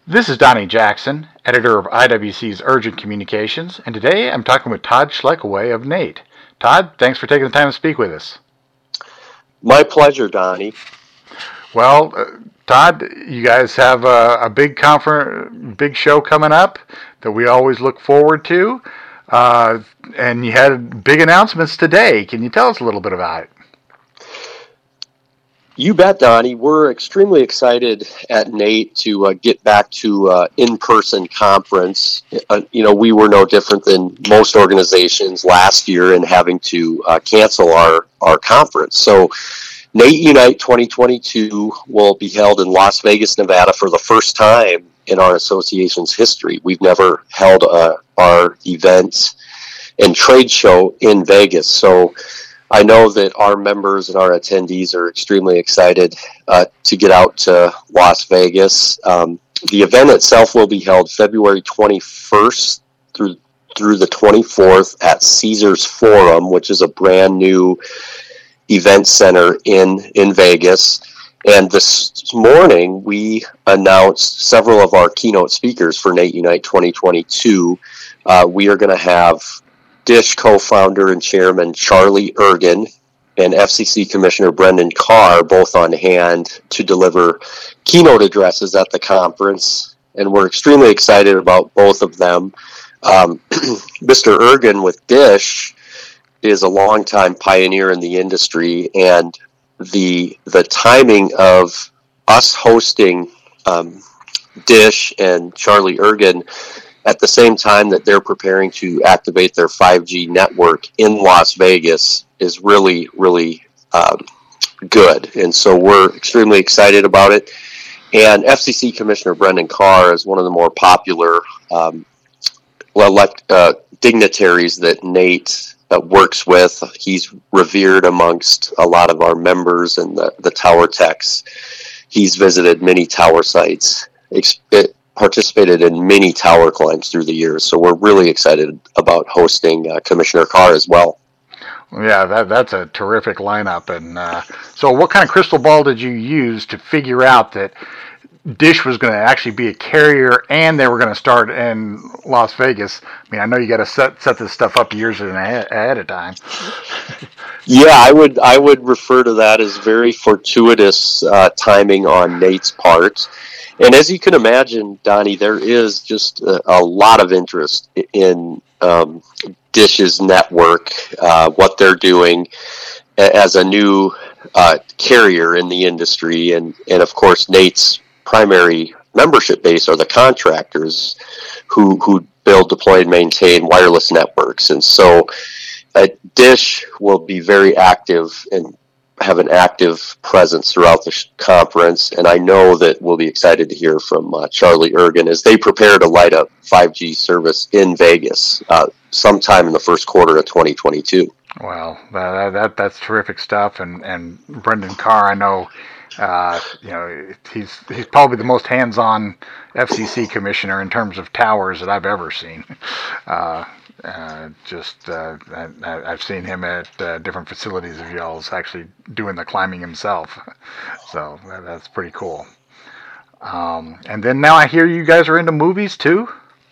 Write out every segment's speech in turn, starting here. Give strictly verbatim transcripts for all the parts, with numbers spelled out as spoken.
This is Donnie Jackson, editor of I W C's Urgent Communications, and today I'm talking with Todd Schleckaway of N A T E. Todd, thanks for taking the time to speak with us. My pleasure, Donnie. Well, uh, Todd, you guys have a, a big conference, big show coming up that we always look forward to, uh, and you had big announcements today. Can you tell us a little bit about it? You bet, Donnie. We're extremely excited at N A T E to uh, get back to uh, in-person conference. Uh, you know, we were no different than most organizations last year in having to uh, cancel our, our conference. So N A T E Unite twenty twenty-two will be held in Las Vegas, Nevada for the first time in our association's history. We've never held uh, our event and trade show in Vegas. So I know that our members and our attendees are extremely excited uh, to get out to Las Vegas. Um, the event itself will be held February twenty-first through through the twenty-fourth at Caesars Forum, which is a brand new event center in, in Vegas. And this morning, we announced several of our keynote speakers for N A T E Unite twenty twenty-two. Uh, we are going to have DISH co-founder and chairman Charlie Ergen and F C C Commissioner Brendan Carr both on hand to deliver keynote addresses at the conference, and we're extremely excited about both of them. Um, Mister Ergen with DISH is a longtime pioneer in the industry, and the the timing of us hosting um, DISH and Charlie Ergen at the same time that they're preparing to activate their five G network in Las Vegas is really, really um, good. And so we're extremely excited about it. And F C C Commissioner Brendan Carr is one of the more popular um, elect, uh, dignitaries that N A T E uh, works with. He's revered amongst a lot of our members and the, the tower techs. He's visited many tower sites. It, participated in many tower climbs through the years, so we're really excited about hosting uh, Commissioner Carr as well. Yeah, that that's a terrific lineup. And uh, so, what kind of crystal ball did you use to figure out that DISH was going to actually be a carrier and they were going to start in Las Vegas? I mean, I know you got to set set this stuff up years ahead, ahead of time. Yeah, I would I would refer to that as very fortuitous uh, timing on N A T E's part. And as you can imagine, Donnie, there is just a, a lot of interest in um, DISH's network, uh, what they're doing as a new uh, carrier in the industry. And, and of course, N A T E's primary membership base are the contractors who, who build, deploy, and maintain wireless networks. And so uh, DISH will be very active and have an active presence throughout the sh- conference, and I know that we'll be excited to hear from uh, Charlie Ergen as they prepare to light up five G service in Vegas uh, sometime in the first quarter of twenty twenty-two. Well, that, that that's terrific stuff, and and Brendan Carr, I know, uh, you know, he's he's probably the most hands-on F C C commissioner in terms of towers that I've ever seen. Uh, Uh, just uh, I, I've seen him at uh, different facilities of y'all's actually doing the climbing himself, so that, that's pretty cool. Um, and then now I hear you guys are into movies too.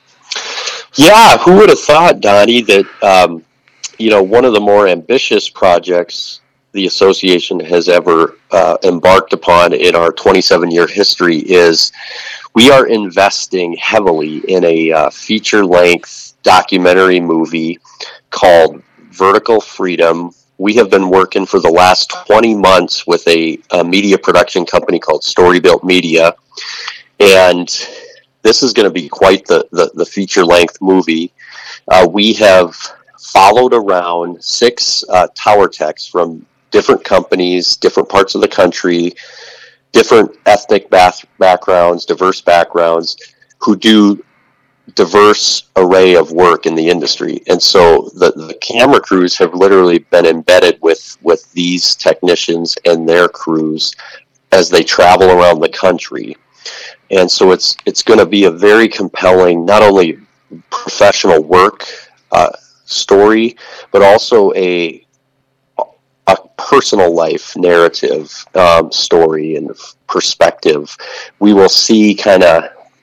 Yeah, who would have thought, Donnie, that um, you know one of the more ambitious projects the association has ever uh, embarked upon in our twenty-seven year history is we are investing heavily in a uh, feature-length documentary movie called Vertical Freedom. We have been working for the last twenty months with a, a media production company called Storybuilt Media, and this is going to be quite the, the, the feature-length movie. Uh, we have followed around six uh, tower techs from different companies, different parts of the country, different ethnic bath- backgrounds, diverse backgrounds, who do diverse array of work in the industry. And so the, the camera crews have literally been embedded with, with these technicians and their crews as they travel around the country. And so it's it's going to be a very compelling, not only professional work uh, story, but also a a personal life narrative um, story and perspective. We will see kind of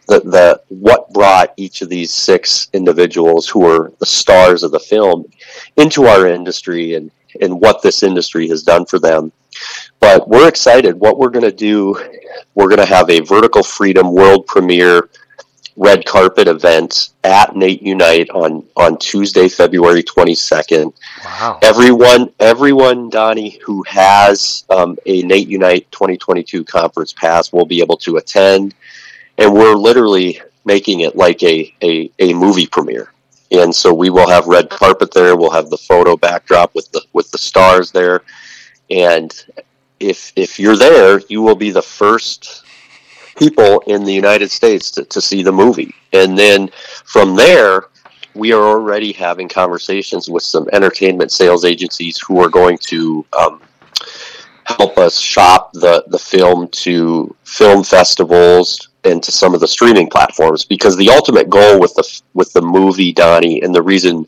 the, the what brought each of these six individuals who are the stars of the film into our industry, and, and what this industry has done for them. But we're excited. What we're going to do, we're going to have a Vertical Freedom world premiere red carpet event at Nate Unite on, on Tuesday, February twenty-second. Wow. Everyone, everyone, Donnie, who has um, a Nate Unite twenty twenty-two conference pass will be able to attend. And we're literally making it like a, a, a movie premiere. And so we will have red carpet there. We'll have the photo backdrop with the with the stars there. And if if you're there, you will be the first people in the United States to, to see the movie. And then from there, we are already having conversations with some entertainment sales agencies who are going to um, help us shop the, the film to film festivals and to some of the streaming platforms. Because the ultimate goal with the with the movie, Donnie, and the reason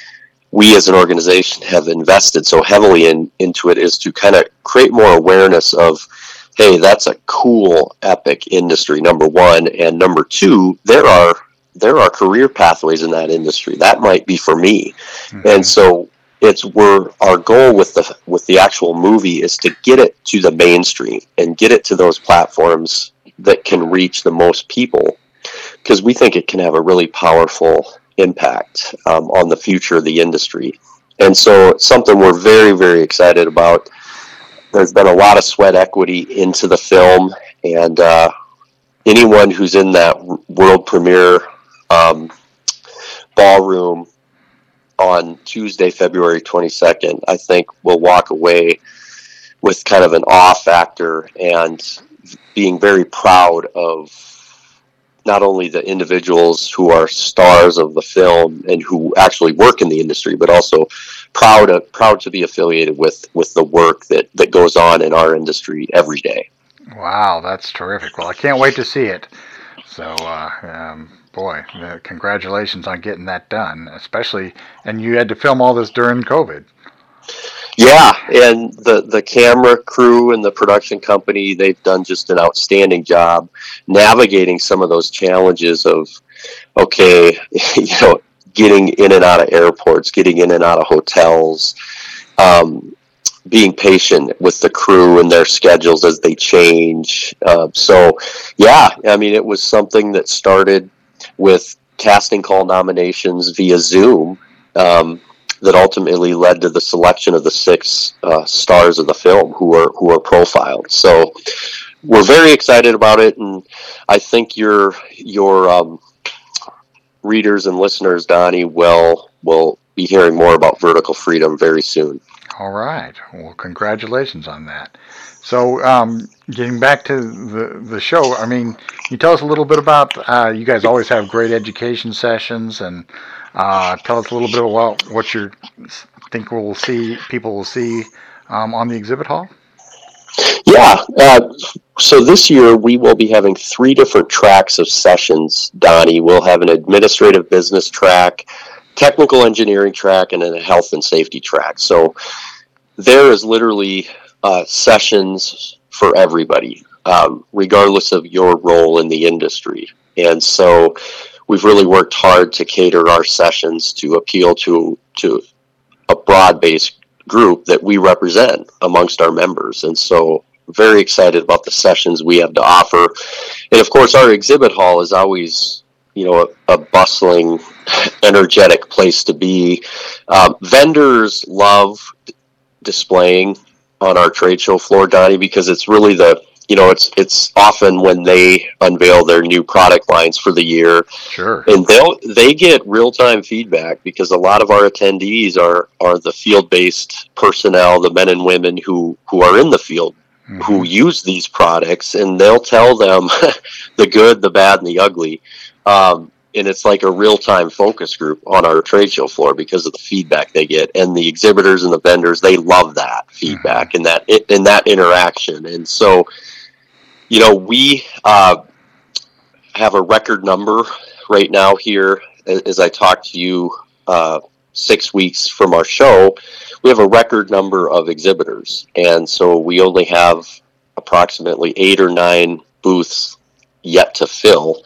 we as an organization have invested so heavily in into it is to kind of create more awareness of, hey, that's a cool, epic industry, number one. And number two, there are there are career pathways in that industry. That might be for me. Mm-hmm. And so it's we're our goal with the with the actual movie is to get it to the mainstream and get it to those platforms that can reach the most people, because we think it can have a really powerful impact um, on the future of the industry. And so it's something we're very, very excited about. There's been a lot of sweat equity into the film, and uh, anyone who's in that world premiere um, ballroom on Tuesday, February twenty-second, I think will walk away with kind of an awe factor and being very proud of not only the individuals who are stars of the film and who actually work in the industry, but also proud of, proud to be affiliated with, with the work that, that goes on in our industry every day. Wow, that's terrific. Well, I can't wait to see it. So, uh, um, boy, uh, congratulations on getting that done, especially, and you had to film all this during COVID. Yeah, and the, the camera crew and the production company, they've done just an outstanding job navigating some of those challenges of, okay, you know, getting in and out of airports, getting in and out of hotels, um, being patient with the crew and their schedules as they change. Uh, so, yeah, I mean, it was something that started with casting call nominations via Zoom, um, that ultimately led to the selection of the six uh, stars of the film who are who are profiled. So we're very excited about it, and I think your your um, readers and listeners, Donnie, will will be hearing more about Vertical Freedom very soon. All right. Well, congratulations on that. So, um, getting back to the the show, I mean, can you tell us a little bit about? Uh, you guys always have great education sessions, and uh, tell us a little bit about what you think we'll see, people will see um, on the exhibit hall. Yeah. Uh, so this year we will be having three different tracks of sessions, Donnie. We'll have an administrative business track, technical engineering track, and then a health and safety track. So there is literally uh, sessions for everybody, um, regardless of your role in the industry. And so we've really worked hard to cater our sessions to appeal to to a broad-based group that we represent amongst our members. And so very excited about the sessions we have to offer. And of course, our exhibit hall is always, you know, a, a bustling, energetic place to be. Um, vendors love displaying on our trade show floor, Donnie, because it's really the, you know, it's it's often when they unveil their new product lines for the year. Sure. And they'll they get real-time feedback, because a lot of our attendees are are the field-based personnel, the men and women who who are in the field, mm-hmm. who use these products, and they'll tell them the good, the bad, and the ugly. Um, and it's like a real-time focus group on our trade show floor because of the feedback they get. And the exhibitors and the vendors, they love that feedback mm-hmm. and that and that interaction. And so, you know, we uh, have a record number right now here, as I talk to you uh, six weeks from our show. We have a record number of exhibitors. And so we only have approximately eight or nine booths yet to fill.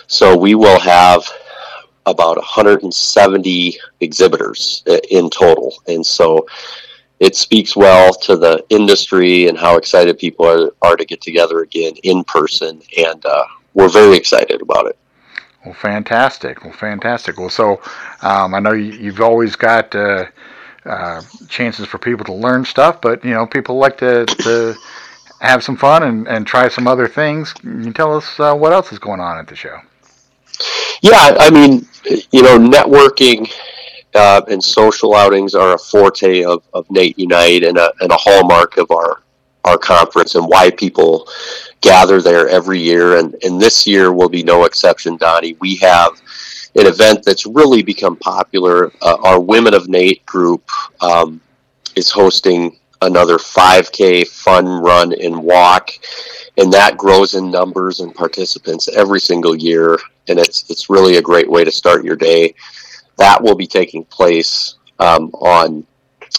So we will have about one hundred seventy exhibitors in total. And so it speaks well to the industry and how excited people are, are to get together again in person. And uh, we're very excited about it. Well, fantastic. Well, fantastic. Well, so um, I know you, you've always got uh, uh, chances for people to learn stuff, but, you know, people like to, to have some fun and, and try some other things. Can you tell us uh, what else is going on at the show? Yeah, I mean, you know, networking uh, and social outings are a forte of, of NATE Unite and a, and a hallmark of our, our conference and why people gather there every year. And, and this year will be no exception, Donnie. We have an event that's really become popular. Uh, our Women of NATE group um, is hosting another five K fun run and walk, and that grows in numbers and participants every single year. And it's it's really a great way to start your day. That will be taking place um, on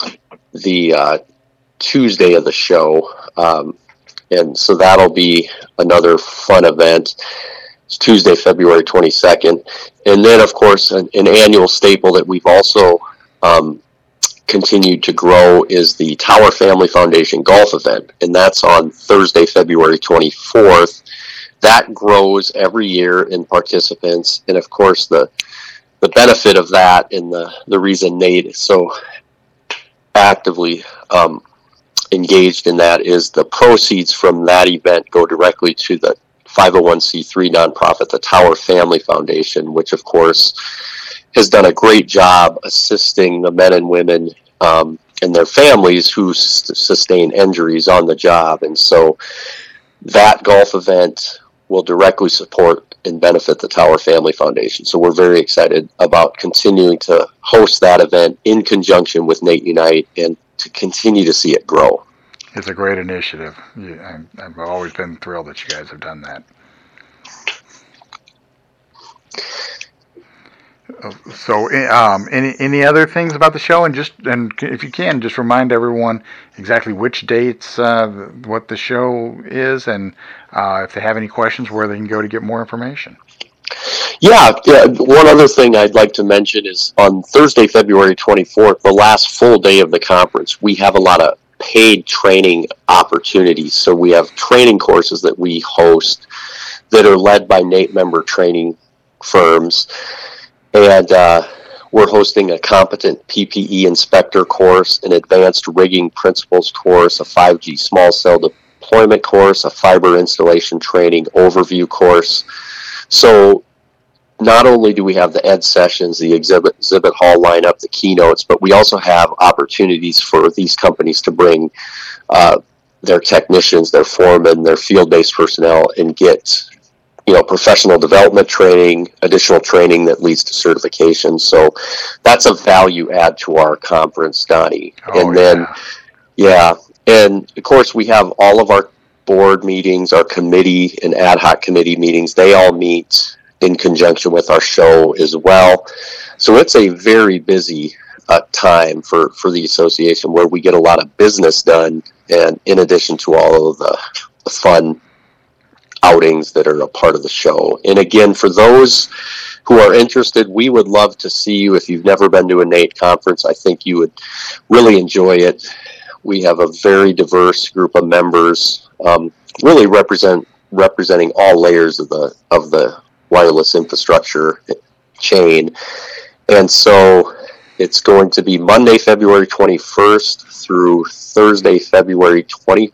the uh, Tuesday of the show. Um, and so that'll be another fun event. It's Tuesday, February twenty-second. And then, of course, an, an annual staple that we've also um, continued to grow is the Tower Family Foundation golf event. And that's on Thursday, February twenty-fourth. That grows every year in participants. And of course, the the benefit of that and the, the reason NATE is so actively um, engaged in that is the proceeds from that event go directly to the five oh one c three nonprofit, the Tower Family Foundation, which of course has done a great job assisting the men and women um, and their families who s- sustain injuries on the job. And so that golf event will directly support and benefit the Tower Family Foundation. So we're very excited about continuing to host that event in conjunction with NATE Unite and to continue to see it grow. It's a great initiative. Yeah, I've always been thrilled that you guys have done that. So, um, any any other things about the show, and just and if you can, just remind everyone exactly which dates, uh, what the show is, and uh, if they have any questions, where they can go to get more information. Yeah, yeah. One other thing I'd like to mention is on Thursday, February twenty-fourth, the last full day of the conference, we have a lot of paid training opportunities. So we have training courses that we host that are led by NATE member training firms. And uh, we're hosting a competent P P E inspector course, an advanced rigging principles course, a five G small cell deployment course, a fiber installation training overview course. So not only do we have the ed sessions, the exhibit, exhibit hall lineup, the keynotes, but we also have opportunities for these companies to bring uh, their technicians, their foremen, their field-based personnel and get you know, professional development training, additional training that leads to certification. So that's a value add to our conference, Donnie. Oh, and then, yeah. yeah. And of course we have all of our board meetings, our committee and ad hoc committee meetings. They all meet in conjunction with our show as well. So it's a very busy uh, time for, for the association where we get a lot of business done. And in addition to all of the, the fun outings that are a part of the show. And again, for those who are interested, we would love to see you. If you've never been to a NATE conference, I think you would really enjoy it. We have a very diverse group of members, um, really represent representing all layers of the of the wireless infrastructure chain. And so it's going to be Monday, February twenty-first through Thursday, February twenty-fourth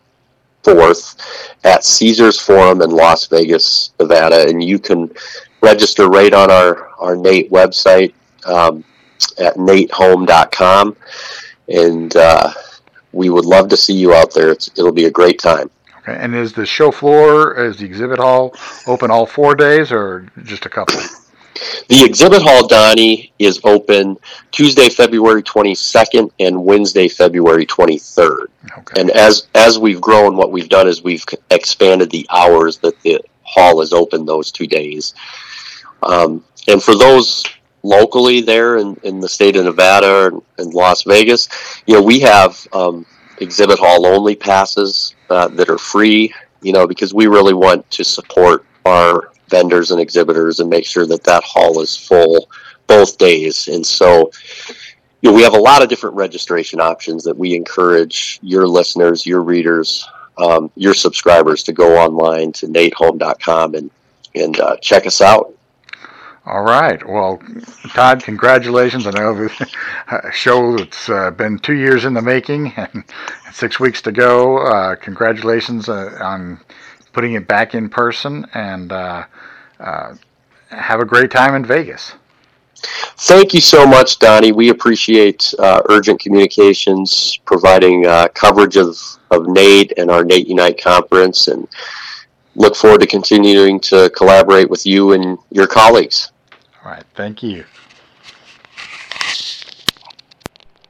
at Caesars Forum in Las Vegas, Nevada. And you can register right on our, our NATE website um, at nate home dot com. And uh, we would love to see you out there. It's, it'll be a great time. Okay. And is the show floor, is the exhibit hall open all four days or just a couple? The exhibit hall, Donnie, is open Tuesday, February twenty-second and Wednesday, February twenty-third. Okay. And as as we've grown, what we've done is we've expanded the hours that the hall is open those two days. Um, and for those locally there in, in the state of Nevada and, and Las Vegas, you know, we have um, exhibit hall only passes uh, that are free, you know, because we really want to support our vendors and exhibitors and make sure that that hall is full both days. And so, you know, we have a lot of different registration options that we encourage your listeners, your readers, um, your subscribers to go online to nate home dot com and, and uh, check us out. All right. Well, Todd, congratulations. I know the show that's uh, been two years in the making and six weeks to go. Uh, congratulations uh, on putting it back in person, and uh, uh, have a great time in Vegas. Thank you so much, Donnie. We appreciate uh, Urgent Communications providing uh, coverage of, of NATE and our NATE Unite conference, and look forward to continuing to collaborate with you and your colleagues. All right. Thank you.